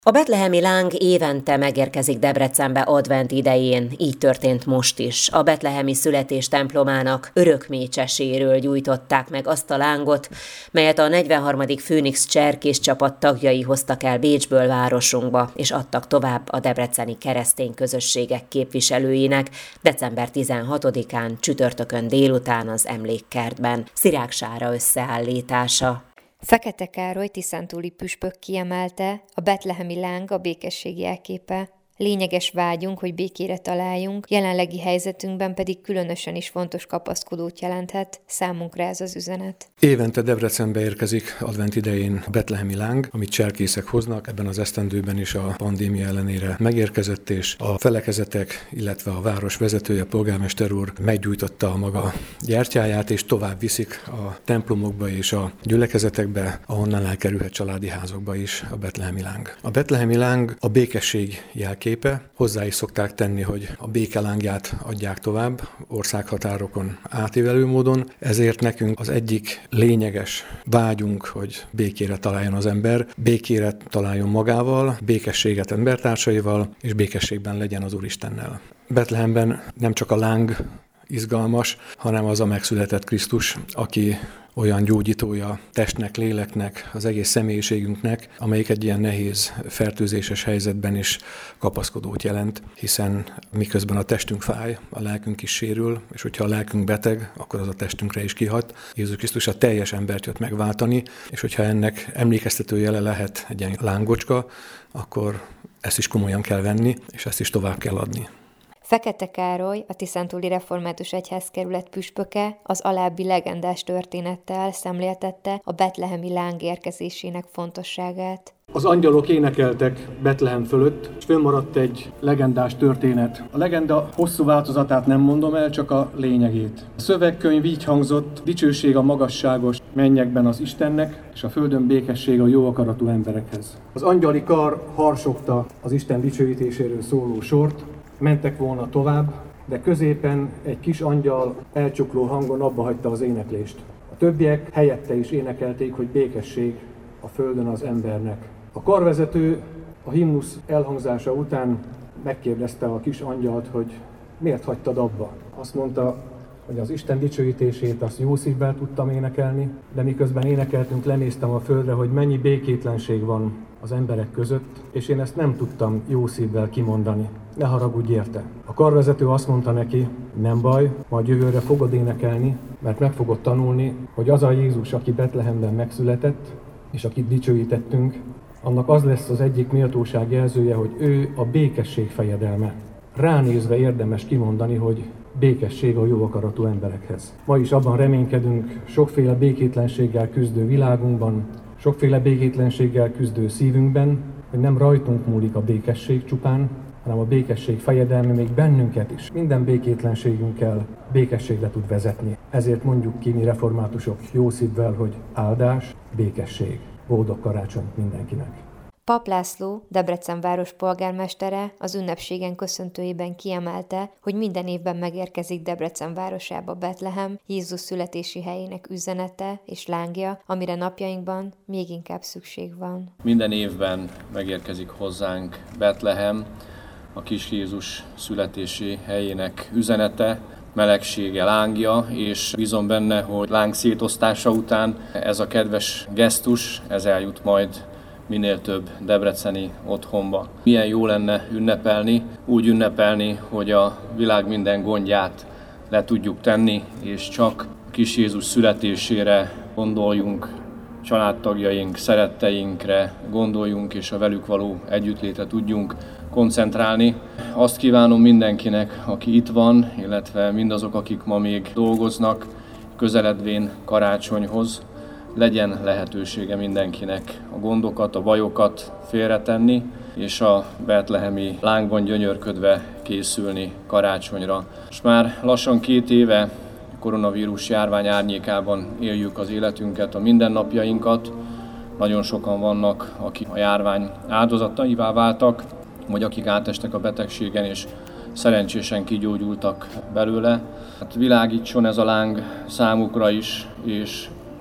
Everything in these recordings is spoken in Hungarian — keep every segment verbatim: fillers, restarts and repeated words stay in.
A betlehemi láng évente megérkezik Debrecenbe advent idején, így történt most is. A betlehemi születés templomának örökmécseséről gyújtották meg azt a lángot, melyet a negyvenharmadik Főnix cserkész csapat tagjai hoztak el Bécsből városunkba, és adtak tovább a debreceni keresztény közösségek képviselőinek december tizenhatodikán csütörtökön délután az Emlékkertben. Szirák Sára összeállítása. Fekete Károly tiszántúli püspök kiemelte, a betlehemi láng a békesség jelképe. Lényeges vágyunk, hogy békére találjunk, jelenlegi helyzetünkben pedig különösen is fontos kapaszkodót jelenthet, számunkra ez az üzenet. Évente Debrecenbe érkezik advent idején a betlehemi láng, amit cserkészek hoznak. Ebben az esztendőben is a pandémia ellenére megérkezett, és a felekezetek, illetve a város vezetője, polgármester úr meggyújtotta a maga gyertyáját, és tovább viszik a templomokba és a gyülekezetekbe, ahonnan elkerülhet családi házokba is a betlehemi láng. A betlehemi láng a békesség jelképe. Hozzá is szokták tenni, hogy a békelángját adják tovább országhatárokon átívelő módon, ezért nekünk az egyik lényeges vágyunk, hogy békére találjon az ember, békére találjon magával, békességet embertársaival, és békességben legyen az Úristennel. Betlehemben nem csak a láng izgalmas, hanem az a megszületett Krisztus, aki olyan gyógyítója testnek, léleknek, az egész személyiségünknek, amelyik egy ilyen nehéz, fertőzéses helyzetben is kapaszkodót jelent, hiszen miközben a testünk fáj, a lelkünk is sérül, és hogyha a lelkünk beteg, akkor az a testünkre is kihat. Jézus Krisztus a teljes embert jött megváltani, és hogyha ennek emlékeztető jele lehet egy ilyen lángocska, akkor ezt is komolyan kell venni, és ezt is tovább kell adni. Fekete Károly, a Tiszántúli Református Egyházkerület püspöke az alábbi legendás történettel szemléltette a betlehemi láng érkezésének fontosságát. Az angyalok énekeltek Betlehem fölött, és fönnmaradt egy legendás történet. A legenda hosszú változatát nem mondom el, csak a lényegét. A szövegkönyv így hangzott: dicsőség a magasságos mennyekben az Istennek, és a földön békesség a jó akaratú emberekhez. Az angyali kar harsogta az Isten dicsőítéséről szóló sort, mentek volna tovább, de középen egy kis angyal elcsukló hangon abbahagyta az éneklést. A többiek helyette is énekelték, hogy békesség a földön az embernek. A karvezető a himnusz elhangzása után megkérdezte a kis angyalt, hogy miért hagytad abba. Azt mondta, hogy az Isten dicsőítését azt jó szívvel tudtam énekelni, de miközben énekeltünk, lenéztem a földre, hogy mennyi békétlenség van az emberek között, és én ezt nem tudtam jó szívvel kimondani. Ne haragudj érte. A karvezető azt mondta neki, nem baj, majd jövőre fogod énekelni, mert meg fogod tanulni, hogy az a Jézus, aki Betlehemben megszületett, és akit dicsőítettünk, annak az lesz az egyik méltóság jelzője, hogy ő a békesség fejedelme. Ránézve érdemes kimondani, hogy békesség a jó akaratú emberekhez. Ma is abban reménykedünk, sokféle békétlenséggel küzdő világunkban, sokféle békétlenséggel küzdő szívünkben, hogy nem rajtunk múlik a békesség csupán, hanem a békesség fejedelme még bennünket is. Minden békétlenségünkkel békességre tud vezetni. Ezért mondjuk ki mi reformátusok jó szívvel, hogy áldás, békesség. Boldog karácsonyt mindenkinek! Pap László, Debrecen város polgármestere az ünnepségen köszöntőjében kiemelte, hogy minden évben megérkezik Debrecen városába Betlehem, Jézus születési helyének üzenete és lángja, amire napjainkban még inkább szükség van. Minden évben megérkezik hozzánk Betlehem, a kis Jézus születési helyének üzenete, melegsége, lángja, és bízom benne, hogy láng szétosztása után ez a kedves gesztus, ez eljut majd minél több debreceni otthonba. Milyen jó lenne ünnepelni, úgy ünnepelni, hogy a világ minden gondját le tudjuk tenni, és csak kis Jézus születésére gondoljunk, családtagjaink, szeretteinkre gondoljunk, és a velük való együttlétre tudjunk koncentrálni. Azt kívánom mindenkinek, aki itt van, illetve mindazok, akik ma még dolgoznak, közeledvén karácsonyhoz, legyen lehetősége mindenkinek a gondokat, a bajokat félretenni, és a betlehemi lángban gyönyörködve készülni karácsonyra. És már lassan két éve koronavírus járvány árnyékában éljük az életünket, a mindennapjainkat. Nagyon sokan vannak, akik a járvány áldozataivá váltak, vagy akik átestek a betegségen, és szerencsésen kigyógyultak belőle. Hát világítson ez a láng számukra is, és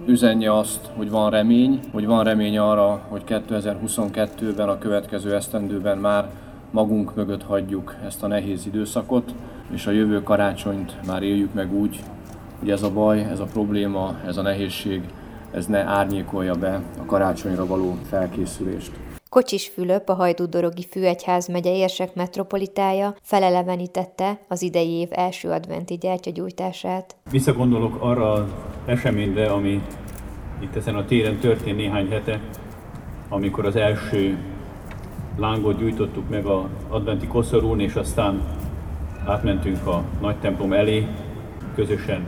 üzenje azt, hogy van remény, hogy van remény arra, hogy kétezer-huszonkettőben, a következő esztendőben már magunk mögött hagyjuk ezt a nehéz időszakot, és a jövő karácsonyt már éljük meg úgy, hogy ez a baj, ez a probléma, ez a nehézség, ez ne árnyékolja be a karácsonyra való felkészülést. Kocsis Fülöp, a Hajdú-Dorogi Főegyházmegye érsek metropolitája felelevenítette az idei év első adventi gyertyagyújtását. Visszagondolok arra az eseményre, ami itt ezen a téren történt néhány hete, amikor az első lángot gyújtottuk meg az adventi koszorún, és aztán átmentünk a nagy templom elé, közösen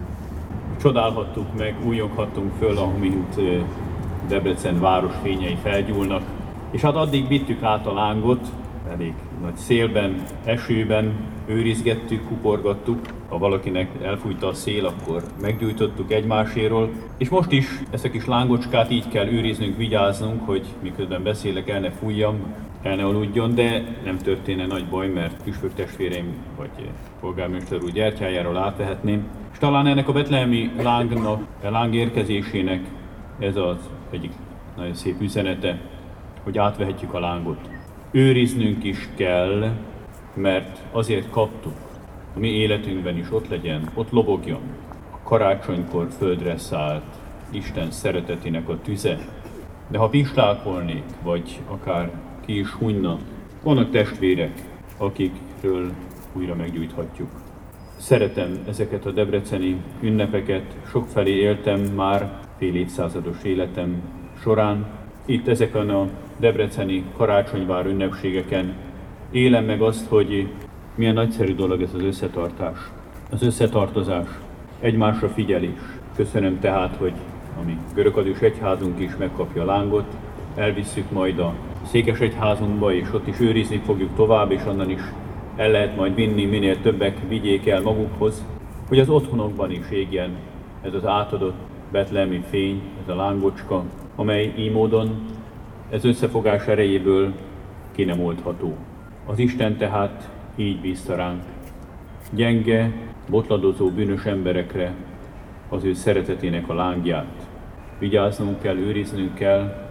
csodálhattuk meg, újjonghattunk föl, amint Debrecen városfényei felgyúlnak. És hát addig vittük át a lángot, elég nagy szélben, esőben, őrizgettük, kuporgattuk. Ha valakinek elfújta a szél, akkor meggyújtottuk egymáséről. És most is ezt a kis lángocskát így kell őriznünk, vigyáznunk, hogy miközben beszélek, el ne fújjam, el ne aludjon, de nem történne nagy baj, mert püspök testvéreim vagy polgármester úr gyertyájáról átvehetném. És talán ennek a betlehemi lángnak, a láng érkezésének ez az egyik nagyon szép üzenete, hogy átvehetjük a lángot. Őriznünk is kell, mert azért kaptuk, a mi életünkben is ott legyen, ott lobogjon. A karácsonykor földre szállt Isten szeretetének a tüze. De ha pislákolnék, vagy akár ki is hunyna, vannak testvérek, akikről újra meggyújthatjuk. Szeretem ezeket a debreceni ünnepeket, sokfelé éltem már fél évszázados életem során. Itt ezeken a debreceni karácsonyvár ünnepségeken élem meg azt, hogy milyen nagyszerű dolog ez az összetartás, az összetartozás, egymásra figyelés. Köszönöm tehát, hogy a mi görögkatolikus egyházunk is megkapja a lángot, elvisszük majd a székesegyházunkba, és ott is őrizni fogjuk tovább, és onnan is el lehet majd vinni, minél többek vigyék el magukhoz, hogy az otthonokban is égjen ez az átadott betlehemi fény, ez a lángocska, amely így módon ez összefogás erejéből ki nem oldható. Az Isten tehát így bízta ránk. Gyenge, botladozó bűnös emberekre az ő szeretetének a lángját. Vigyáznunk kell, őriznünk kell,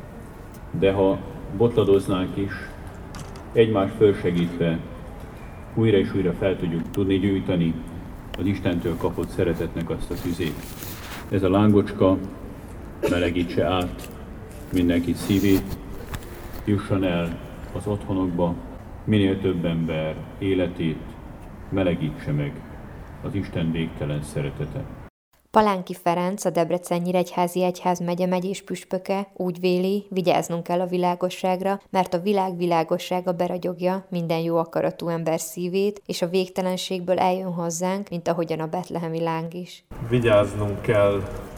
de ha botladoznánk is, egymást fölsegítve újra és újra fel tudjuk tudni gyújtani az Istentől kapott szeretetnek azt a tüzét. Ez a lángocska melegítse át mindenki szívét, jusson el az otthonokba, minél több ember életét melegítse meg az Isten végtelen szeretete. Palánki Ferenc, a Debrecen-Nyíregyházi Egyházmegye megyés püspöke úgy véli, vigyáznunk kell a világosságra, mert a világ világossága beragyogja minden jó akaratú ember szívét, és a végtelenségből eljön hozzánk, mint ahogyan a betlehemi láng is. Vigyáznunk kell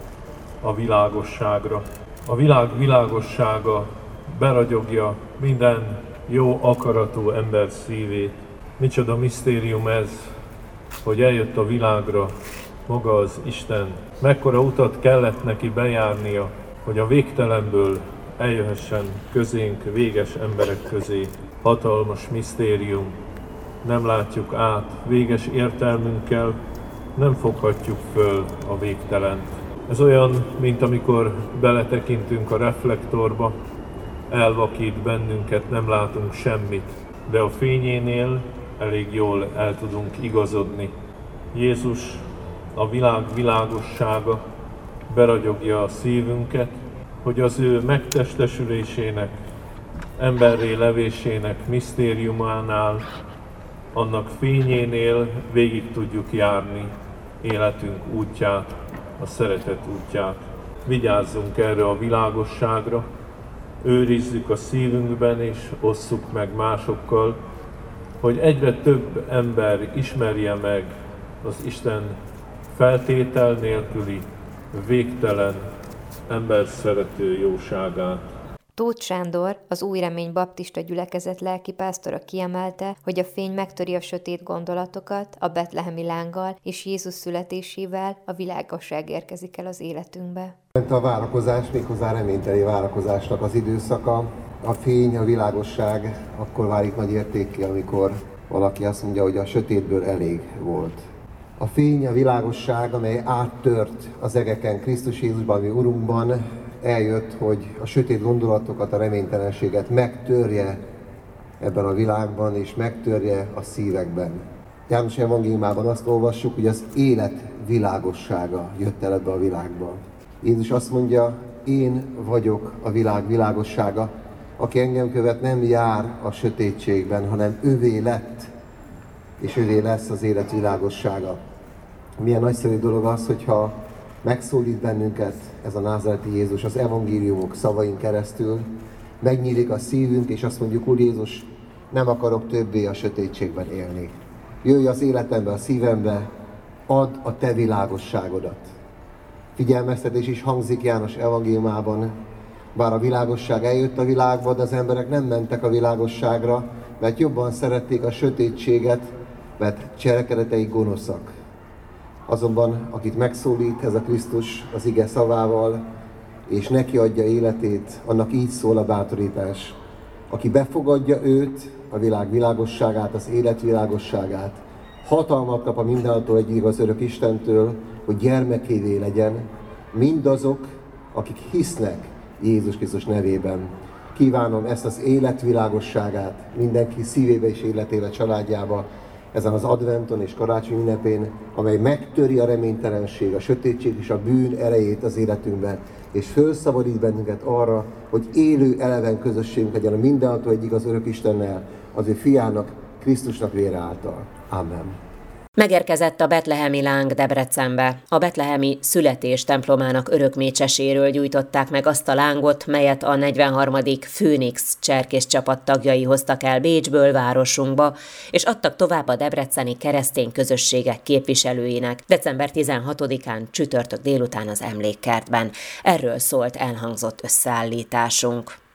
a világosságra. A világ világossága beragyogja minden jó akaratú ember szívét. Micsoda misztérium ez, hogy eljött a világra maga az Isten. Mekkora utat kellett neki bejárnia, hogy a végtelenből eljöhessen közénk, véges emberek közé. Hatalmas misztérium, nem látjuk át, véges értelmünkkel nem foghatjuk föl a végtelent. Ez olyan, mint amikor beletekintünk a reflektorba, elvakít bennünket, nem látunk semmit, de a fényénél elég jól el tudunk igazodni. Jézus, a világ világossága beragyogja a szívünket, hogy az ő megtestesülésének, emberré levésének misztériumánál, annak fényénél végig tudjuk járni életünk útját, a szeretet útját. Vigyázzunk erre a világosságra, őrizzük a szívünkben és osszuk meg másokkal, hogy egyre több ember ismerje meg az Isten feltétel nélküli, végtelen, ember szerető jóságát. Tóth Sándor, az Új Remény Baptista gyülekezet lelkipásztora kiemelte, hogy a fény megtöri a sötét gondolatokat, a betlehemi lánggal és Jézus születésével a világosság érkezik el az életünkbe. A várakozás, méghozzá reményteli várakozásnak az időszaka. A fény, a világosság akkor válik nagy értékké, amikor valaki azt mondja, hogy a sötétből elég volt. A fény, a világosság, amely áttört az egeken Krisztus Jézusban, mi Urunkban, eljött, hogy a sötét gondolatokat, a reménytelenséget megtörje ebben a világban, és megtörje a szívekben. János evangéliumában azt olvassuk, hogy az élet világossága jött el ebbe a világba. Jézus azt mondja, én vagyok a világ világossága, aki engem követ, nem jár a sötétségben, hanem övé lett, és övé lesz az élet világossága. Milyen nagyszerű dolog az, hogyha megszólít bennünket ez a názáreti Jézus az evangéliumok szavain keresztül, megnyílik a szívünk, és azt mondjuk, Úr Jézus, nem akarok többé a sötétségben élni. Jöjj az életembe, a szívembe, add a te világosságodat. Figyelmeztetés is hangzik János evangéliumában, bár a világosság eljött a világba, de az emberek nem mentek a világosságra, mert jobban szerették a sötétséget, mert cselekedeteik gonoszak. Azonban, akit megszólít ez a Krisztus az ige szavával, és neki adja életét, annak így szól a bátorítás. Aki befogadja őt, a világ világosságát, az élet világosságát, hatalmat kap a mindenható egyik az örök Istentől, hogy gyermekévé legyen mindazok, akik hisznek Jézus Krisztus nevében. Kívánom ezt az élet világosságát mindenki szívébe és életébe, családjába, ezen az adventon és karácsony ünnepén, amely megtöri a reménytelenség, a sötétség és a bűn erejét az életünkben, és felszabadít bennünket arra, hogy élő, eleven közösségünk legyen a mindenható egyik az örök Istennel, az ő fiának, Krisztusnak vére által. Amen. Megérkezett a betlehemi láng Debrecenbe. A betlehemi születés templomának örökmécseséről gyújtották meg azt a lángot, melyet a negyvenharmadik Főnix cserkész csapat tagjai hoztak el Bécsből városunkba, és adtak tovább a debreceni keresztény közösségek képviselőinek december tizenhatodikán csütörtök délután az emlékkertben. Erről szólt elhangzott összeállításunk.